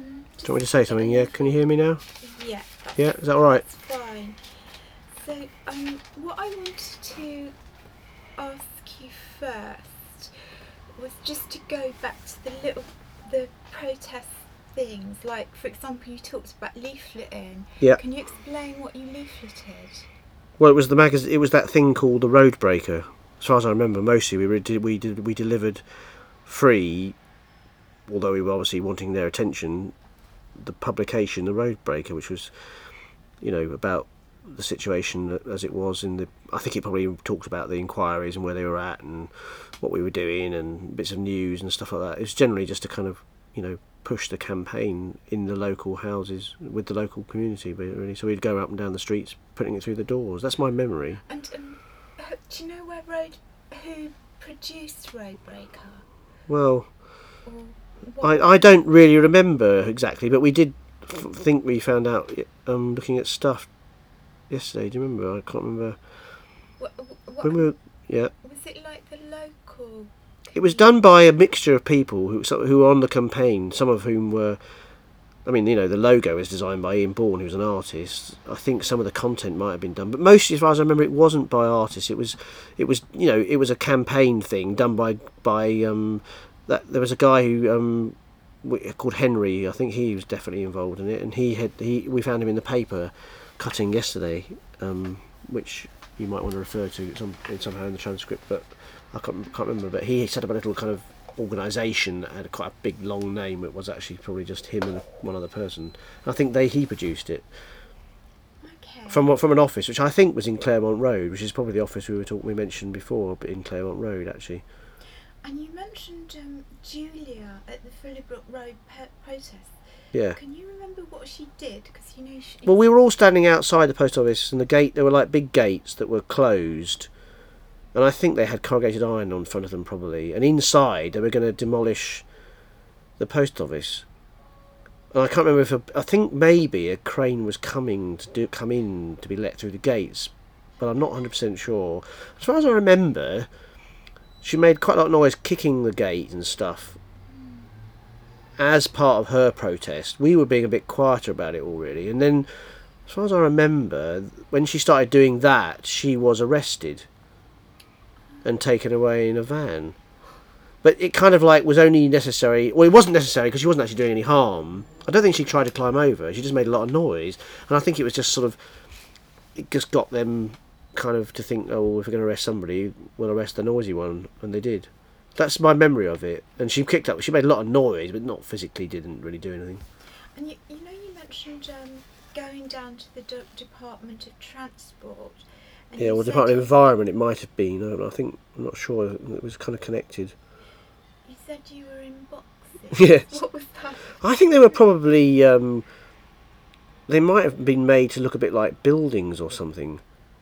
Do you want me to say something? Yeah, can you hear me now? Yeah. Yeah, is that all right? That's fine. So, what I wanted to ask you first was just to go back to the protest things. Like, for example, you talked about leafleting. Yeah. Can you explain what you leafleted? Well, it was the magazine. It was that thing called the Roadbreaker. As far as I remember, mostly we delivered free, although we were obviously wanting their attention. The publication, the Roadbreaker, which was, about the situation as it was in the. I think it probably talked about the inquiries and where they were at and what we were doing and bits of news and stuff like that. It was generally just to kind of, push the campaign in the local houses with the local community, really. So we'd go up and down the streets, putting it through the doors. That's my memory. And do you know who produced Roadbreaker? Well, I don't really remember exactly, but we did think we found out looking at stuff yesterday. Do you remember? I can't remember. Was it like the local? It was done by a mixture of people who were on the campaign. Some of whom were. I mean, the logo was designed by Ian Bourne, who was an artist. I think some of the content might have been done, but mostly, as far as I remember, it wasn't by artists. It was a campaign thing done by that. There was a guy who called Henry. I think he was definitely involved in it, and we found him in the paper cutting yesterday, which you might want to refer to somehow in the transcript, but I can't remember. But he set up a little kind of organisation that had quite a big long name. It was actually probably just him and one other person. I think he produced it. Okay. From an office which I think was in Claremont Road, which is probably the office we mentioned before, but in Claremont Road actually. And you mentioned Julia at the Philibrook Road protest. Yeah. Can you remember what she did? Because well, we were all standing outside the post office, and the gate. There were like big gates that were closed. And I think they had corrugated iron on front of them probably. And inside they were going to demolish the post office. And I can't remember I think maybe a crane was come in to be let through the gates, but I'm not 100% sure. As far as I remember, she made quite a lot of noise kicking the gate and stuff. As part of her protest, we were being a bit quieter about it all really. And then, as far as I remember, when she started doing that, she was arrested and taken away in a van. But it kind of was only necessary. Well, it wasn't necessary because she wasn't actually doing any harm. I don't think she tried to climb over. She just made a lot of noise, and I think it was just sort of. It just got them kind of to think, oh, if we're going to arrest somebody, we'll arrest the noisy one, and they did. That's my memory of it. And she kicked up. She made a lot of noise, but not physically. Didn't really do anything. And you mentioned going down to the Department of Transport. Yeah, well, Department of Environment it might have been. I'm not sure. It was kind of connected. You said you were in boxes. Yes. What was that? I think they were probably. They might have been made to look a bit like buildings or something.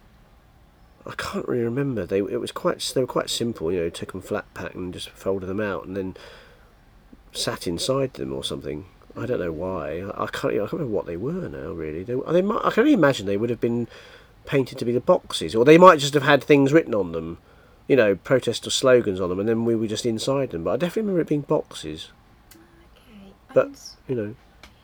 I can't really remember. They were quite simple. Took them flat pack and just folded them out and then sat inside them or something. I don't know why. I can't remember what they were now. Really, I can only imagine they would have been painted to be the boxes, or they might just have had things written on them, protest or slogans on them, and then we were just inside them. But I definitely remember it being boxes. Okay. But you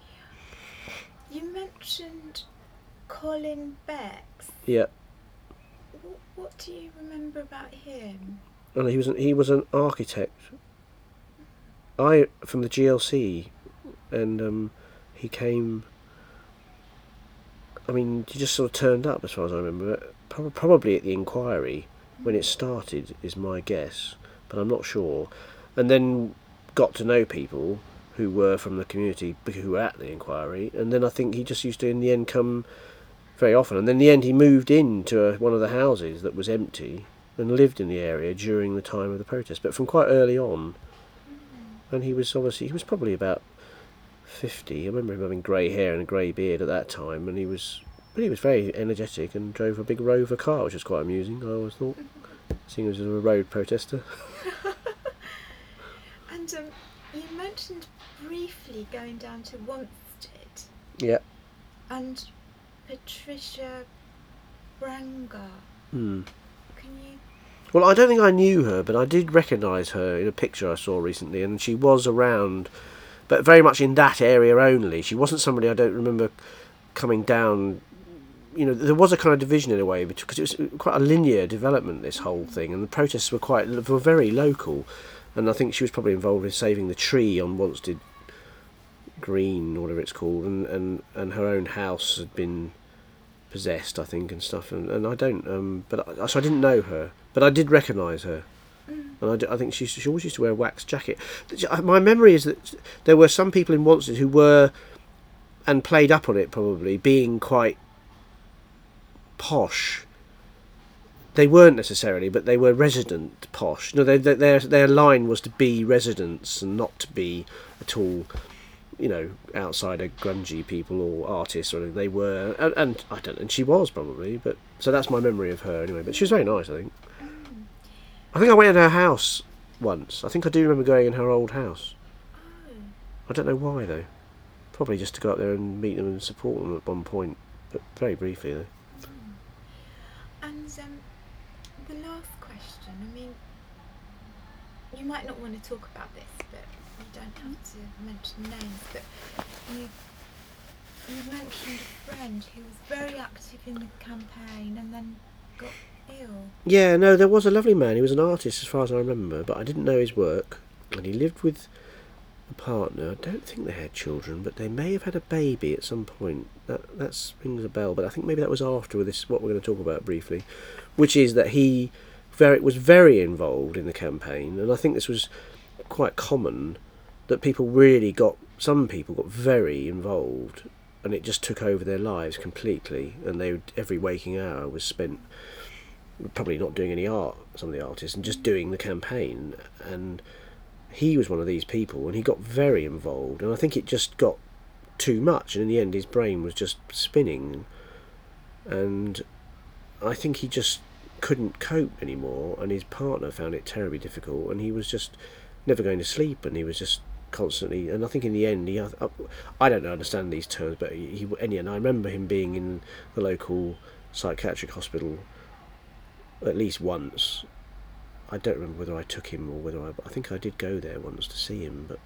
mentioned Colin Becks. Yeah. What do you remember about him? Oh, he was an architect. From the GLC, and he came. I mean, he just sort of turned up, as far as I remember. Probably at the inquiry when it started, is my guess, but I'm not sure. And then got to know people who were from the community who were at the inquiry, and then I think he just used to, in the end, come very often. And then in the end, he moved into one of the houses that was empty and lived in the area during the time of the protest, but from quite early on. And he was probably about 50. I remember him having grey hair and a grey beard at that time, and he was very energetic and drove a big Rover car, which was quite amusing, I always thought, seeing as he was a road protester. And you mentioned briefly going down to Wanstead. Yeah. And Patricia Branger. Hmm. Can you... Well, I don't think I knew her, but I did recognise her in a picture I saw recently, and she was around but very much in that area only. She wasn't somebody I don't remember coming down. You know, there was a kind of division in a way because it was quite a linear development, this whole thing, and the protests were very local, and I think she was probably involved in saving the tree on Wanstead Green, or whatever it's called, and her own house had been possessed, I think, and stuff, and I don't so I didn't know her, but I did recognise her, and I think she always used to wear a wax jacket. My memory is that there were some people in Wanstead who were, and played up on it probably, being quite posh. They weren't necessarily, but they were resident posh. You know, their line was to be residents and not to be at all, you know, outsider grungy people or artists or anything. They were, and I don't, and she was probably, but so that's my memory of her anyway. But she was very nice, I think. I think I went in her house once. I think I do remember going in her old house. I don't know why though. Probably just to go up there and meet them and support them at one point, but very briefly though. And the last question, I mean, you might not want to talk about this, but you don't have to mention names, but you mentioned a friend who was very active in the campaign and then got ill. Yeah, no, there was a lovely man. He was an artist as far as I remember, but I didn't know his work, and he lived with a partner. I don't think they had children, but they may have had a baby at some point. That rings a bell, but I think maybe that was after this, what we're going to talk about briefly, which is that he was very involved in the campaign, and I think this was quite common, that some people got very involved, and it just took over their lives completely, and every waking hour was spent probably not doing any art, some of the artists, and just doing the campaign. And he was one of these people, and he got very involved, and I think it just got too much, and in the end his brain was just spinning, and I think he just couldn't cope anymore, and his partner found it terribly difficult, and he was just never going to sleep, and he was just constantly, and I think in the end I don't understand these terms, but and I remember him being in the local psychiatric hospital at least once. I don't remember whether I took him or whether I think I did go there once to see him, but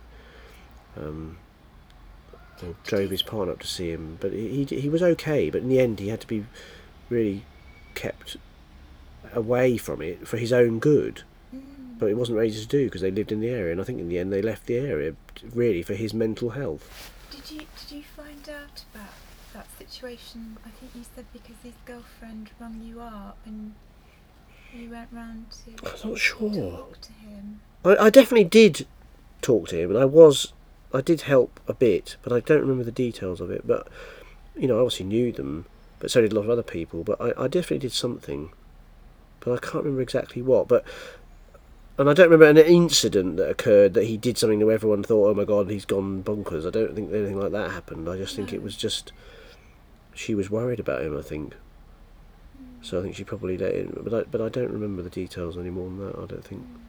or drove his partner up to see him, but he was okay, but in the end he had to be really kept away from it for his own good, but it wasn't ready to do because they lived in the area, and I think in the end they left the area really for his mental health. Did you find out about that situation? I think you said because his girlfriend rang you up and you went round to I'm not sure. talk to him. I definitely did talk to him, and I did help a bit, but I don't remember the details of it. But you know, I obviously knew them, but so did a lot of other people. But I definitely did something, but I can't remember exactly what. And I don't remember an incident that occurred that he did something that everyone thought, oh my God, he's gone bonkers. I don't think anything like that happened. I just think it was just, she was worried about him, I think. So I think she probably let him, but I don't remember the details any more than that, I don't think.